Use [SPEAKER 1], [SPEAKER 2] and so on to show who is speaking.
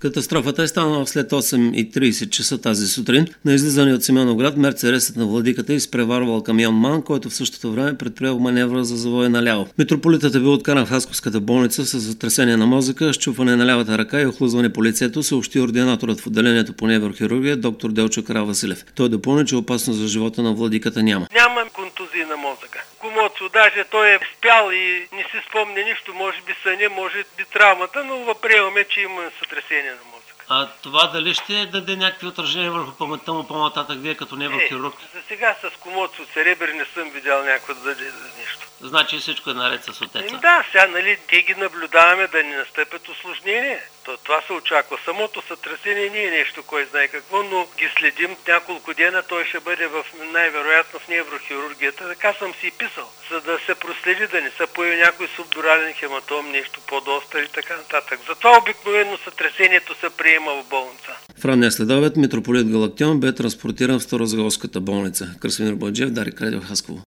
[SPEAKER 1] Катастрофата е станала след 8:30 часа тази сутрин. На излизане от Симеоновград мерцедесът на владиката изпреварвал камион МАН, който в същото време предприел маневра за завоя наляво. Митрополитът е бил откаран в Хасковската болница с затресение на мозъка, счупване на лявата ръка и охлузване по лицето, съобщи ординаторът в отделението по неврохирургия доктор Делчо Каравасилев. Той допълни, че опасност за живота на владиката няма.
[SPEAKER 2] Няма контузии на мозъка. Комоцо, даже той е спял и не си спомня нищо, може би съня, може би травмата, но въприемаме, че има сътресение на мозъка.
[SPEAKER 1] А това дали ще даде някакви отражения върху паметта му по-нататък, вие като неврохирург?
[SPEAKER 2] За сега с комоцо церебър не съм видял някой да даде нещо.
[SPEAKER 1] Значи всичко е наред с отеца?
[SPEAKER 2] Да, сега те ги наблюдаваме да не настъпят усложнения. Това се очаква. Самото сътресение не е нещо, кой знае какво, но ги следим няколко дена. Той ще бъде най-вероятно в неврохирургията. Така съм си писал, за да се проследи, да не се появи някой субдурален хематом, нещо по-доста и така нататък. Затова обикновено сътресението се приема в болница.
[SPEAKER 1] В ранния следобед митрополит Галактион бе транспортиран в Старозагорската болница. Красимир Бояджиев, Дарик Радио, Хасково.